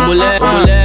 mulher,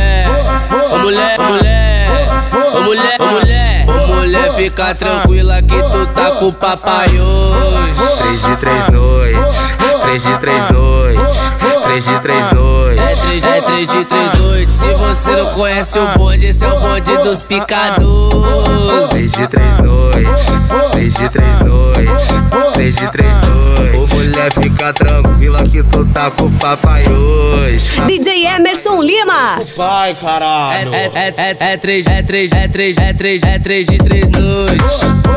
mulher, fica tranquila que tu tá com o papai hoje. 3 de 3 noites, 3 de 3 noites, 3 de 3 noites. É 3 de 3 noites. Se você não conhece o bonde, esse é o bonde dos picadores. 3 de 3 noites, 3 de 3 noites, 3 de 3 noites. Ô mulher, fica tranquila que tu tá com o papai hoje. DJ Emerson Lima. Vai, caralho. É 3 de 3 noites. 3 de 3 noites,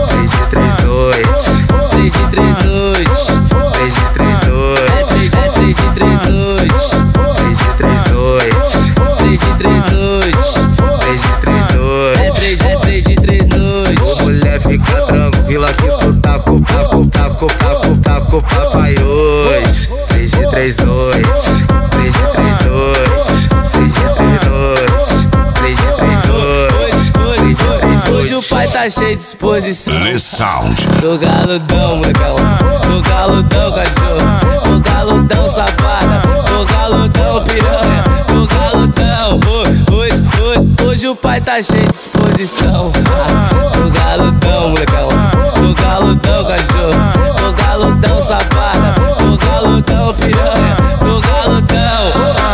3 de 3 noites. 3 de 3 noites. É 3 de 3 noites. 3 de 3 noites, 3 de 3 noites. 3 de 3 noites. É 3 de 3 noites. Ô mulher, fica tranquila que tu tá com o papai hoje. 3 de 3 noites, 3 de 3 noites, 3 de 3 noites, 3 de 3 noites. Hoje o pai tá cheio de disposição. Le Sound. Tô galudão, molecão. Tô galudão, cachorro. Tô galudão, safada. Tô galudão, piranha. Tô galudão. Hoje o pai tá cheio de disposição. Tô galudão, molecão. Tô galudão, cachorro. Tô galudão, safada. Tô galudão, piranha. Tô galudão.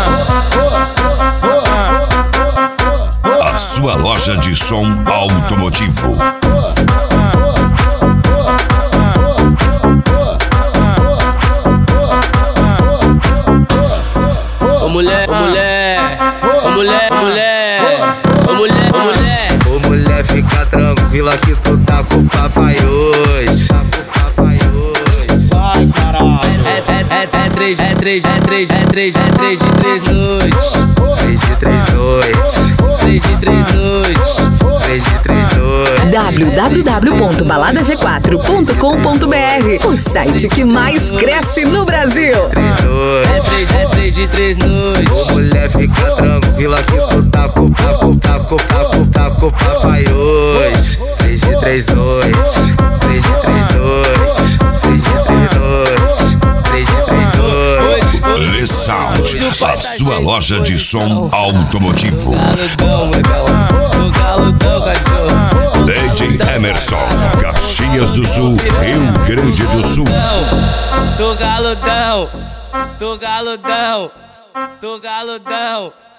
A sua loja de som automotivo. Ô mulher. Ô mulher, fica tranquila que tu tá com o papai hoje. Vai, caralho. É 3 de 3 noites. 3 de 3 noites, 3 de 3 noites. 3 de 3 noites. www.baladag4.com.br, o site que mais cresce no Brasil. 3 noites. É 3 de 3 noites. Ô mulher, fica tranquila que tu tá com o papai hoje. 3 de 3 noites, 3 de 3 noites, 3 de 3 noites, 3 de 3 noites. Le Sound. A sua loja de som automotivo. Galudão, molecão. Tô galudão, cachorro. DJ Emerson, Caxias do Sul, Rio Grande do Sul. Tô galudão. Tô galudão. Tô galudão.